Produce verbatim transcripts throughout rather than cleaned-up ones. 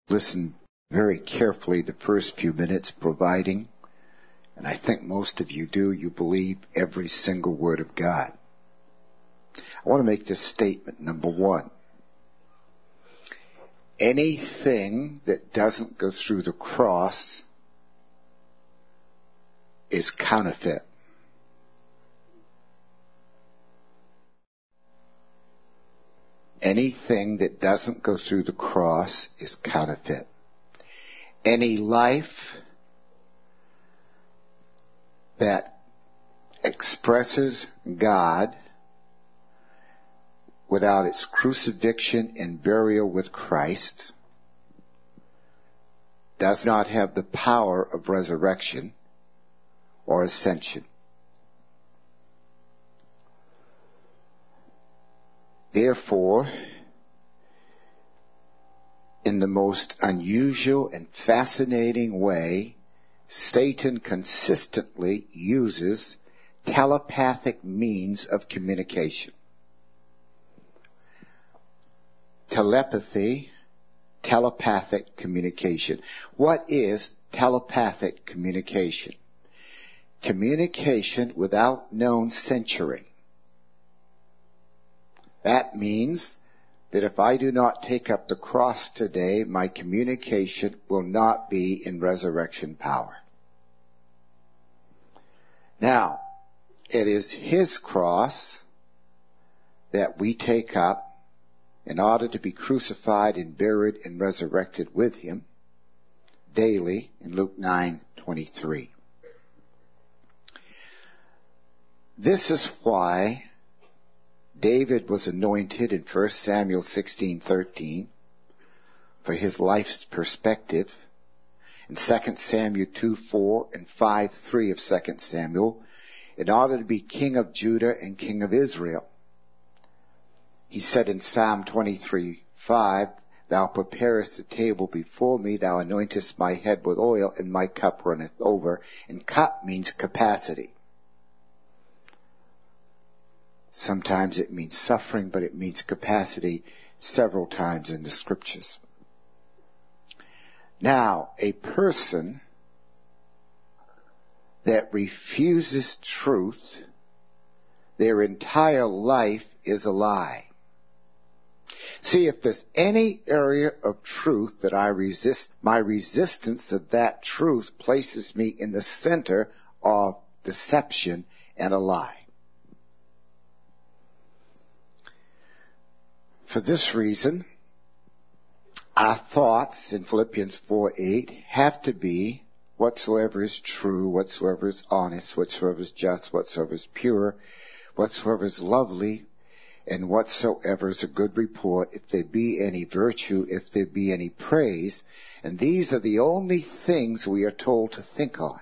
Listen very carefully the first few minutes, providing, and I think most of you do, you believe every single word of God. I want to make this statement. Number one, anything that doesn't go through the cross is counterfeit. Anything that doesn't go through the cross is counterfeit. Any life that expresses God without its crucifixion and burial with Christ does not have the power of resurrection or ascension. Therefore, in the most unusual and fascinating way, Satan consistently uses telepathic means of communication. Telepathy, telepathic communication. What is telepathic communication? Communication without known censoring. That means that if I do not take up the cross today, my communication will not be in resurrection power. Now, it is His cross that we take up in order to be crucified and buried and resurrected with Him daily in Luke nine twenty-three. This is why David was anointed in First Samuel sixteen thirteen for his life's perspective. In Second Samuel two four and five three of Second Samuel, in order to be king of Judah and king of Israel. He said in Psalm twenty-three five, Thou preparest the table before me, Thou anointest my head with oil, and my cup runneth over. And cup means capacity. Sometimes it means suffering, but it means capacity several times in the Scriptures. Now, a person that refuses truth, their entire life is a lie. See, if there's any area of truth that I resist, my resistance of that truth places me in the center of deception and a lie. For this reason, our thoughts in Philippians four eight have to be whatsoever is true, whatsoever is honest, whatsoever is just, whatsoever is pure, whatsoever is lovely, and whatsoever is a good report, if there be any virtue, if there be any praise. And these are the only things we are told to think on.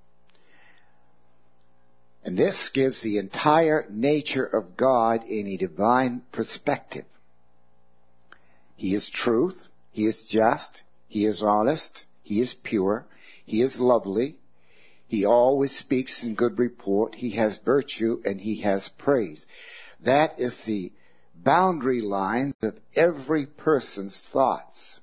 And this gives the entire nature of God in a divine perspective. He is truth, He is just, He is honest, He is pure, He is lovely, He always speaks in good report, He has virtue, and He has praise. That is the boundary line of every person's thoughts.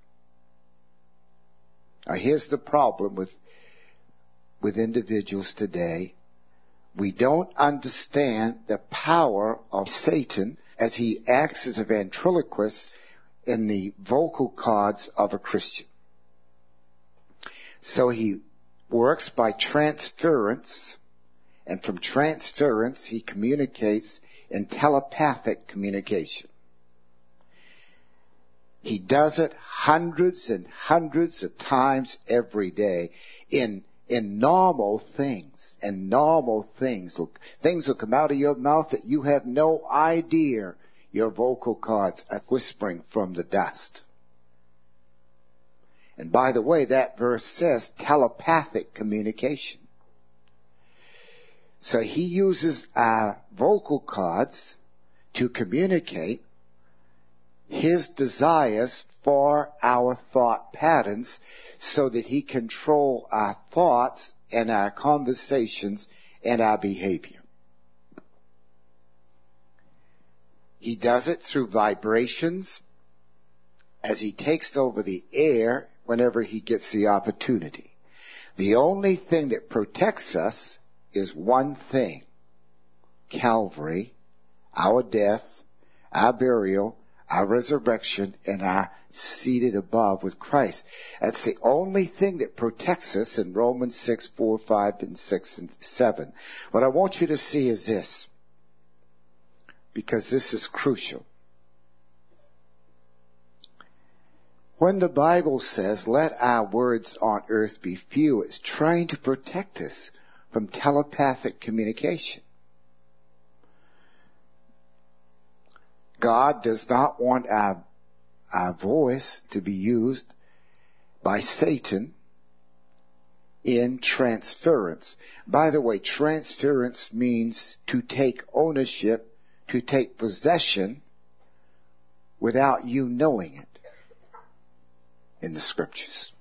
Now here's the problem with, with individuals today. We don't understand the power of Satan as he acts as a ventriloquist in the vocal cords of a Christian. So he works by transference, and from transference he communicates in telepathic communication. He does it hundreds and hundreds of times every day in in normal things. And normal things. Look, things will come out of your mouth that you have no idea your vocal cords are whispering from the dust. And by the way, that verse says telepathic communication. So he uses our vocal cords to communicate his desires for our thought patterns so that he control our thoughts and our conversations and our behavior. He does it through vibrations, as he takes over the air whenever he gets the opportunity. The only thing that protects us is one thing: Calvary, our death, our burial, our resurrection, and our seated above with Christ. That's the only thing that protects us in Romans six, four, five, and six, and seven. What I want you to see is this, because this is crucial. When the Bible says, let our words on earth be few, it's trying to protect us from telepathic communication. God does not want our, our voice to be used by Satan in transference. By the way, transference means to take ownership, to take possession without you knowing it in the Scriptures.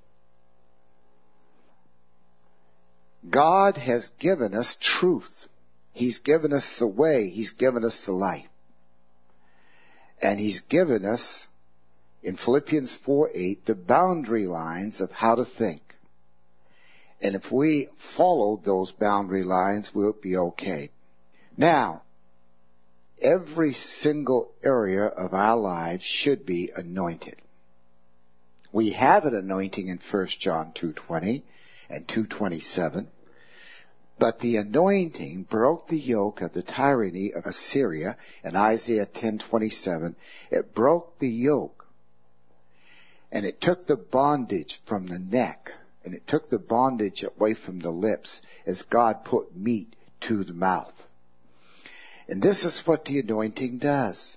God has given us truth. He's given us the way. He's given us the life. And He's given us, in Philippians four eight, the boundary lines of how to think. And if we follow those boundary lines, we'll be okay. Now, every single area of our lives should be anointed. We have an anointing in First John two twenty and two twenty-seven. But the anointing broke the yoke of the tyranny of Assyria in Isaiah ten twenty-seven. It broke the yoke. And it took the bondage from the neck. And it took the bondage away from the lips as God put meat to the mouth. And this is what the anointing does.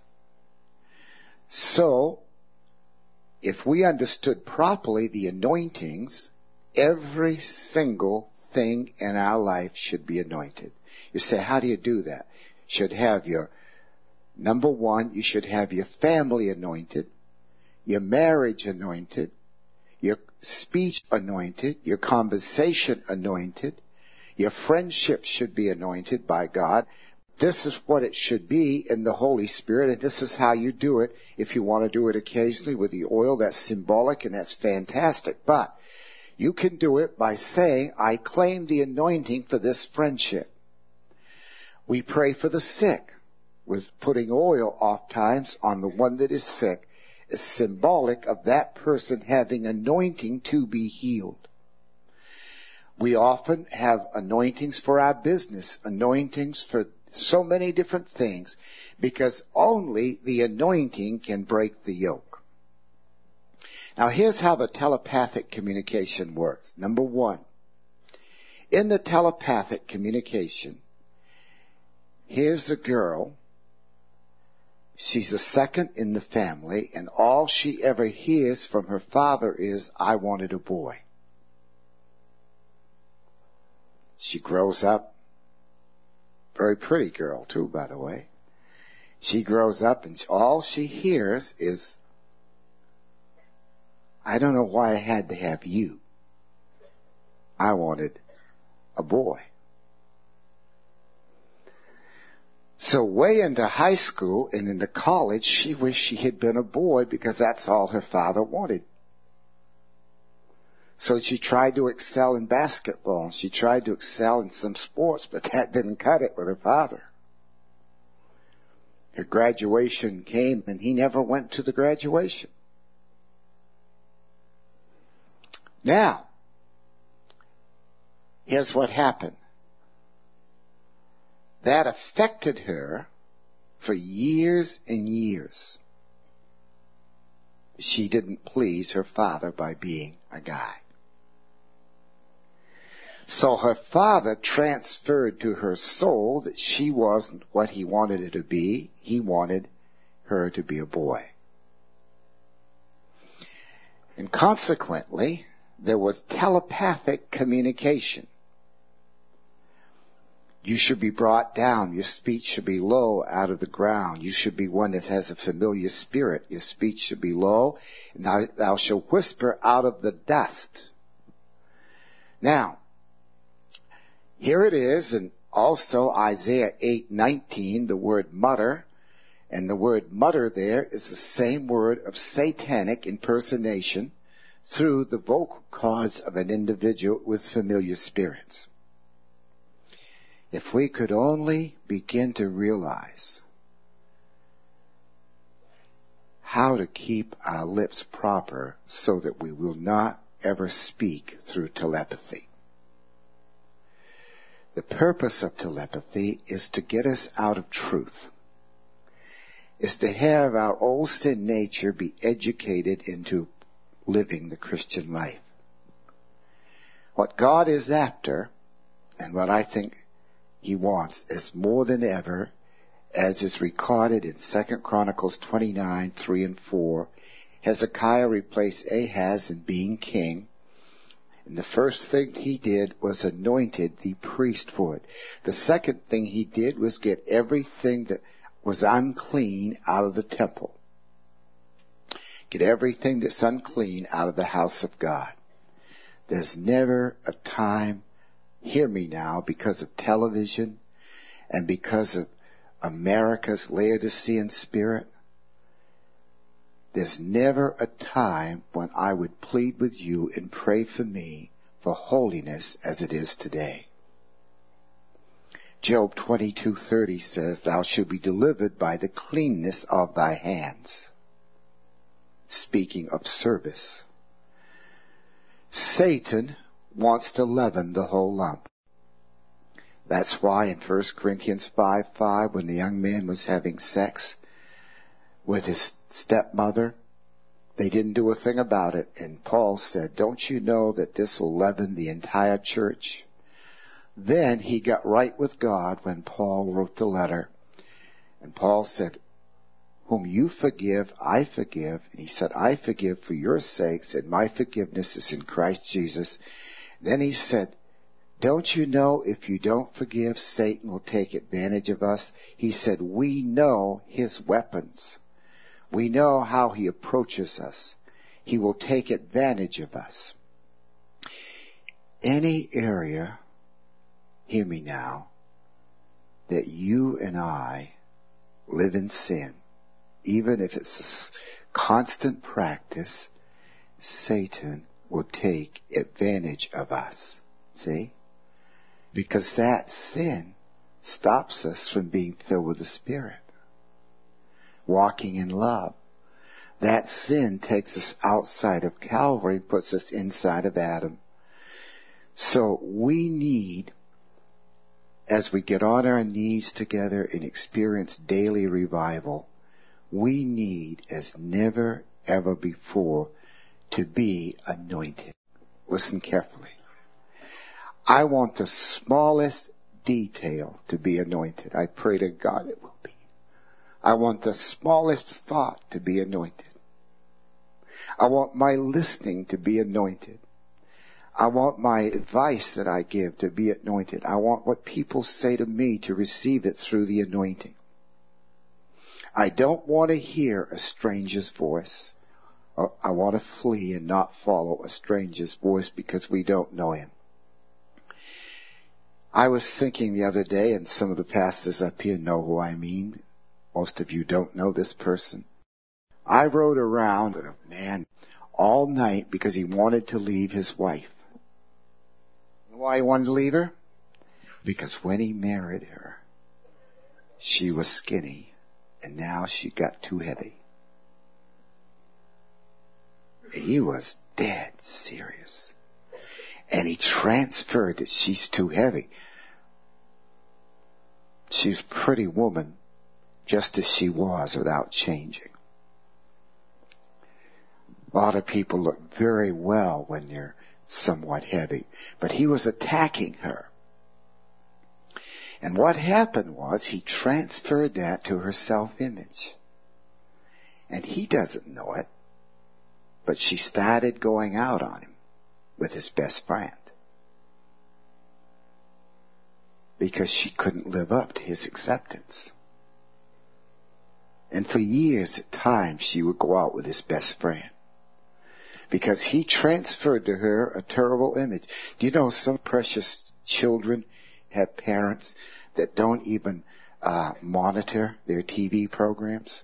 So, if we understood properly the anointings, every single thing in our life should be anointed. You say, how do you do that? You should have your, number one, you should have your family anointed, your marriage anointed, your speech anointed, your conversation anointed, your friendship should be anointed by God. This is what it should be in the Holy Spirit, and this is how you do it. If you want to do it occasionally with the oil, that's symbolic and that's fantastic. But you can do it by saying, I claim the anointing for this friendship. We pray for the sick with putting oil oftentimes on the one that is sick. Is symbolic of that person having anointing to be healed. We often have anointings for our business, anointings for so many different things, because only the anointing can break the yoke. Now here's how the telepathic communication works. Number one, in the telepathic communication, here's the girl. She's the second in the family, and all she ever hears from her father is, I wanted a boy. She grows up, very pretty girl too, by the way. She grows up and all she hears is, I don't know why I had to have you. I wanted a boy. So way into high school and into college, she wished she had been a boy because that's all her father wanted. So she tried to excel in basketball. She tried to excel in some sports, but that didn't cut it with her father. Her graduation came and he never went to the graduation. Now, here's what happened. That affected her for years and years. She didn't please her father by being a guy. So her father transferred to her soul that she wasn't what he wanted her to be. He wanted her to be a boy. And consequently, there was telepathic communication. You should be brought down. Your speech should be low out of the ground. You should be one that has a familiar spirit. Your speech should be low. And thou, thou shalt whisper out of the dust. Now, here it is, and also Isaiah eight nineteen, the word mutter. And the word mutter there is the same word of satanic impersonation through the vocal cords of an individual with familiar spirits. If we could only begin to realize how to keep our lips proper so that we will not ever speak through telepathy. The purpose of telepathy is to get us out of truth, is to have our old sin nature be educated into living the Christian life. What God is after, and what I think He wants, is more than ever, as is recorded in Second Chronicles twenty-nine, three and four, Hezekiah replaced Ahaz in being king. And the first thing he did was anointed the priest for it. The second thing he did was get everything that was unclean out of the temple. Get everything that's unclean out of the house of God. There's never a time, hear me now, because of television and because of America's Laodicean spirit, there's never a time when I would plead with you and pray for me for holiness as it is today. Job twenty-two thirty says, Thou shalt be delivered by the cleanness of thy hands. Speaking of service. Satan wants to leaven the whole lump. That's why in First Corinthians five five, when the young man was having sex with his stepmother, they didn't do a thing about it. And Paul said, don't you know that this will leaven the entire church? Then he got right with God when Paul wrote the letter. And Paul said, whom you forgive, I forgive. And he said, I forgive for your sakes, and my forgiveness is in Christ Jesus. Then he said, don't you know if you don't forgive, Satan will take advantage of us? He said, we know his weapons. We know how he approaches us. He will take advantage of us. Any area, hear me now, that you and I live in sin, even if it's a constant practice, Satan will take advantage of us. See? Because that sin stops us from being filled with the Spirit. Walking in love. That sin takes us outside of Calvary, puts us inside of Adam. So we need, as we get on our knees together and experience daily revival, we need, as never ever before, to be anointed. Listen carefully. I want the smallest detail to be anointed. I pray to God it will be. I want the smallest thought to be anointed. I want my listening to be anointed. I want my advice that I give to be anointed. I want what people say to me to receive it through the anointing. I don't want to hear a stranger's voice. I want to flee and not follow a stranger's voice because we don't know him. I was thinking the other day, and some of the pastors up here know who I mean. Most of you don't know this person. I rode around with a man all night because he wanted to leave his wife. You know why he wanted to leave her? Because when he married her, she was skinny, and now she got too heavy. He was dead serious. And he transferred that she's too heavy. She's a pretty woman, just as she was, without changing. A lot of people look very well when they're somewhat heavy. But he was attacking her. And what happened was he transferred that to her self-image. And he doesn't know it. But she started going out on him with his best friend. Because she couldn't live up to his acceptance. And for years at times she would go out with his best friend. Because he transferred to her a terrible image. Do you know some precious children have parents that don't even uh, monitor their T V programs.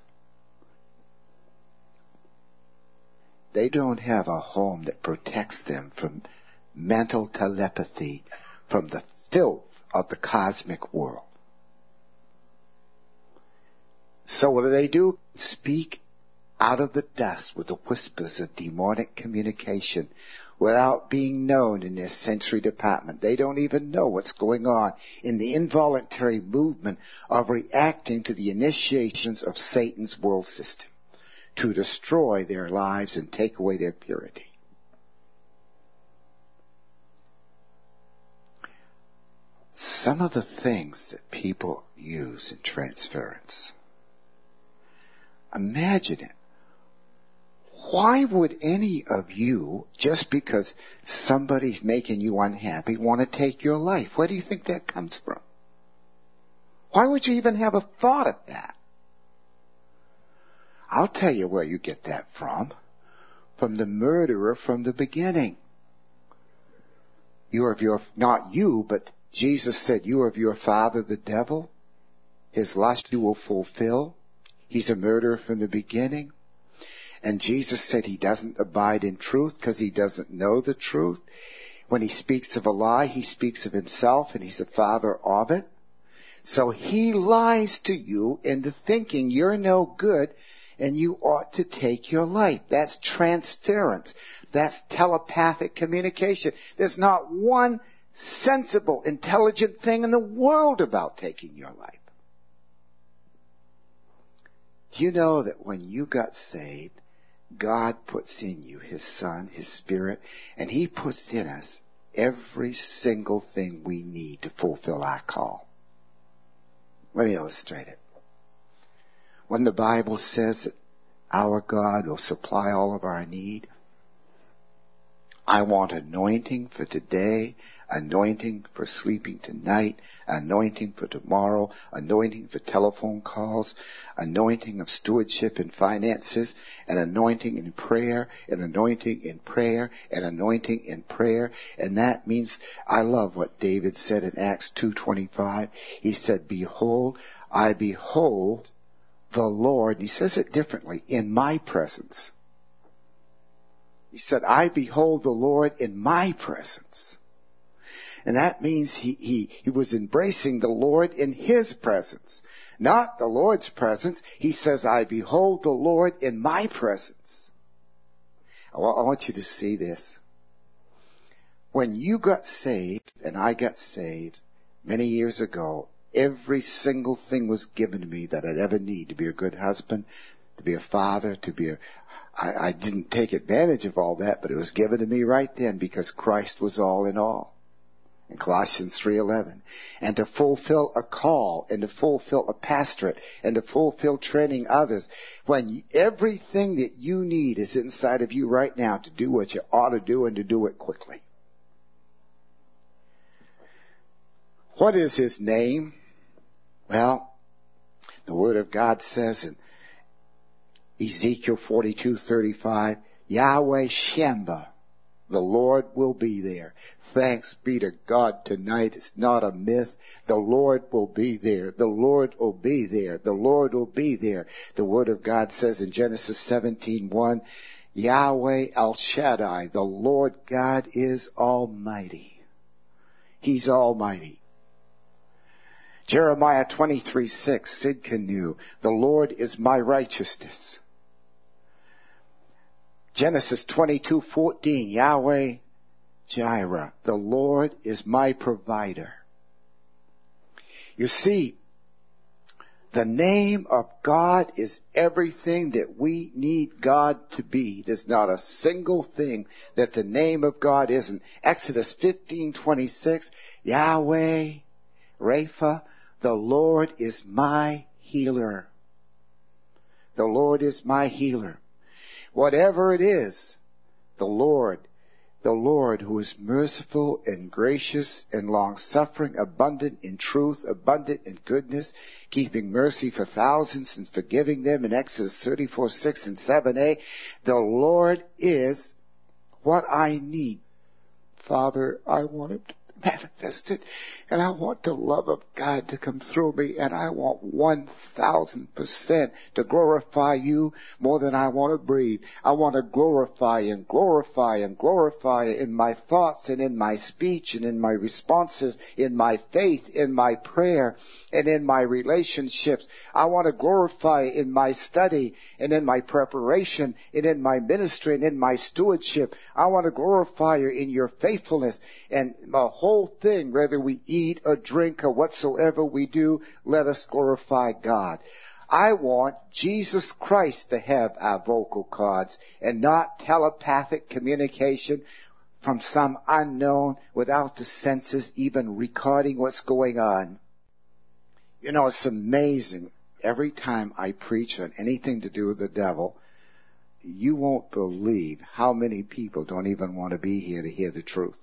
They don't have a home that protects them from mental telepathy, from the filth of the cosmic world. So what do they do? Speak out of the dust with the whispers of demonic communication without being known in their sensory department. They don't even know what's going on in the involuntary movement of reacting to the initiations of Satan's world system to destroy their lives and take away their purity. Some of the things that people use in transference. Imagine it. Why would any of you, just because somebody's making you unhappy, want to take your life? Where do you think that comes from? Why would you even have a thought of that? I'll tell you where you get that from. From the murderer from the beginning. You are of your, not you, but Jesus said, you are of your father the devil. His lust you will fulfill. He's a murderer from the beginning. And Jesus said he doesn't abide in truth because he doesn't know the truth. When he speaks of a lie, he speaks of himself, and he's the father of it. So he lies to you into thinking you're no good and you ought to take your life. That's transference. That's telepathic communication. There's not one sensible, intelligent thing in the world about taking your life. Do you know that when you got saved, God puts in you His Son, His Spirit, and He puts in us every single thing we need to fulfill our call? Let me illustrate it. When the Bible says that our God will supply all of our need, I want anointing for today, anointing for sleeping tonight, anointing for tomorrow, anointing for telephone calls, anointing of stewardship and finances, and anointing in prayer, and anointing in prayer, and anointing in prayer. And that means, I love what David said in Acts two twenty-five. He said, behold, I behold the Lord. He says it differently, in my presence. He said, I behold the Lord in my presence. And that means he, he, he was embracing the Lord in His presence. Not the Lord's presence. He says, I behold the Lord in my presence. I want you to see this. When you got saved, and I got saved many years ago, every single thing was given to me that I'd ever need to be a good husband, to be a father, to be a... I, I didn't take advantage of all that, but it was given to me right then because Christ was all in all. In Colossians three eleven. And to fulfill a call, and to fulfill a pastorate, and to fulfill training others. When you, everything that you need is inside of you right now to do what you ought to do and to do it quickly. What is His name? Well, the Word of God says in Ezekiel forty-two thirty-five, Yahweh Shemba, the Lord will be there. Thanks be to God tonight. It's not a myth. The Lord will be there. The Lord will be there. The Lord will be there. The Word of God says in Genesis seventeen one, Yahweh El Shaddai, the Lord God is Almighty. He's Almighty. Jeremiah twenty-three six, Sidkenu, the Lord is my righteousness. Genesis twenty-two fourteen, Yahweh Jireh, the Lord is my provider. You see, the name of God is everything that we need God to be. There's not a single thing that the name of God isn't. Exodus fifteen twenty-six, Yahweh Rapha, the Lord is my healer. The Lord is my healer. Whatever it is, the Lord, the Lord who is merciful and gracious and long-suffering, abundant in truth, abundant in goodness, keeping mercy for thousands and forgiving them in Exodus thirty-four six and seven a, the Lord is what I need. Father, I want Him to manifested. And I want the love of God to come through me. And I want one thousand percent to glorify you more than I want to breathe. I want to glorify and glorify and glorify in my thoughts and in my speech and in my responses, in my faith, in my prayer, and in my relationships. I want to glorify in my study and in my preparation and in my ministry and in my stewardship. I want to glorify you in your faithfulness. And the whole thing, whether we eat or drink or whatsoever we do, let us glorify God. I want Jesus Christ to have our vocal cords and not telepathic communication from some unknown without the senses even recording what's going on. You know, it's amazing. Every time I preach on anything to do with the devil, you won't believe how many people don't even want to be here to hear the truth.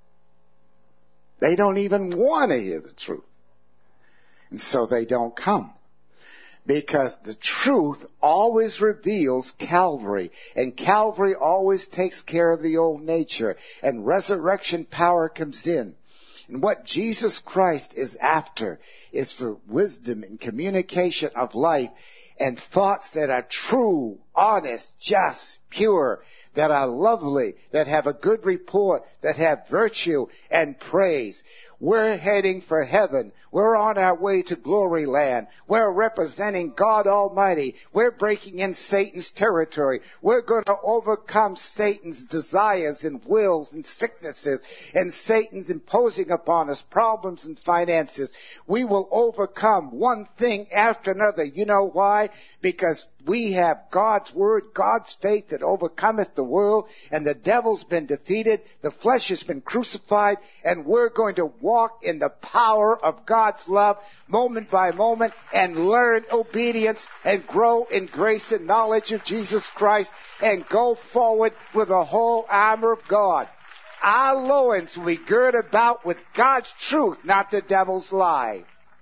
They don't even want to hear the truth. And so they don't come. Because the truth always reveals Calvary. And Calvary always takes care of the old nature. And resurrection power comes in. And what Jesus Christ is after is for wisdom and communication of life and thoughts that are true, honest, just, pure, that are lovely, that have a good report, that have virtue and praise. We're heading for heaven. We're on our way to glory land. We're representing God Almighty. We're breaking in Satan's territory. We're going to overcome Satan's desires and wills and sicknesses and Satan's imposing upon us problems and finances. We will overcome one thing after another. You know why? Because we have God's word, God's faith that overcometh the world, and the devil's been defeated, the flesh has been crucified, and we're going to walk in the power of God's love moment by moment and learn obedience and grow in grace and knowledge of Jesus Christ and go forward with the whole armor of God. Our loins we gird about with God's truth, not the devil's lie.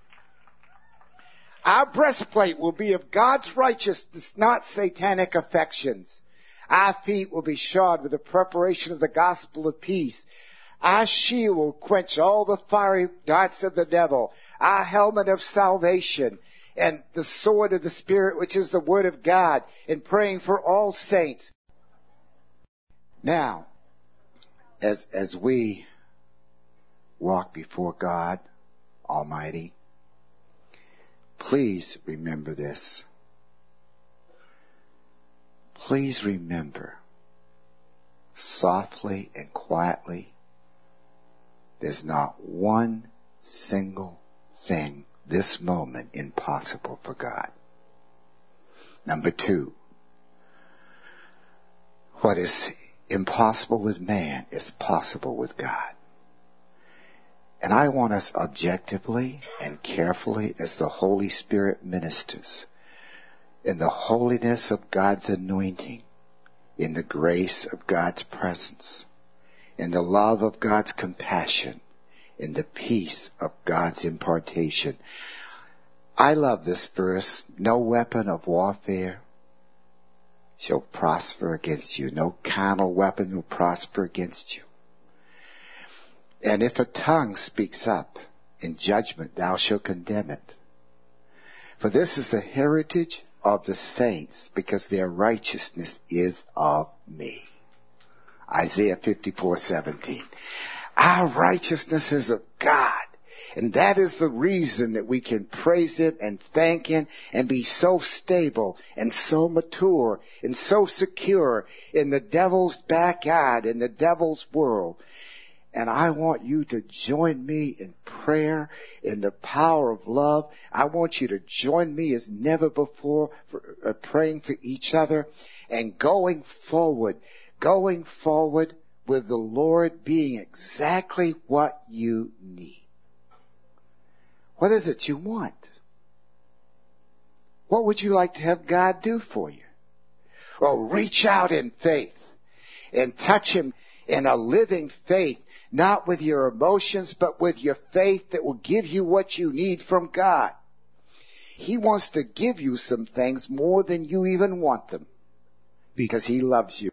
Our breastplate will be of God's righteousness, not satanic affections. Our feet will be shod with the preparation of the gospel of peace. Our shield will quench all the fiery darts of the devil. Our helmet of salvation and the sword of the Spirit, which is the word of God, and praying for all saints. Now, as, as we walk before God Almighty, please remember this. Please remember, softly and quietly, there's not one single thing this moment impossible for God. Number two, what is impossible with man is possible with God. And I want us objectively and carefully, as the Holy Spirit ministers, in the holiness of God's anointing, in the grace of God's presence, in the love of God's compassion, in the peace of God's impartation. I love this verse. No weapon of warfare shall prosper against you. No carnal weapon will prosper against you. And if a tongue speaks up in judgment, thou shalt condemn it. For this is the heritage of the saints, because their righteousness is of me. Isaiah fifty-four seventeen. Our righteousness is of God. And that is the reason that we can praise it and thank Him and be so stable and so mature and so secure in the devil's backyard, in the devil's world. And I want you to join me in prayer, in the power of love. I want you to join me as never before for uh, praying for each other and going forward, going forward with the Lord being exactly what you need. What is it you want? What would you like to have God do for you? Well, reach out in faith and touch Him in a living faith. Not with your emotions, but with your faith that will give you what you need from God. He wants to give you some things more than you even want them, because He loves you.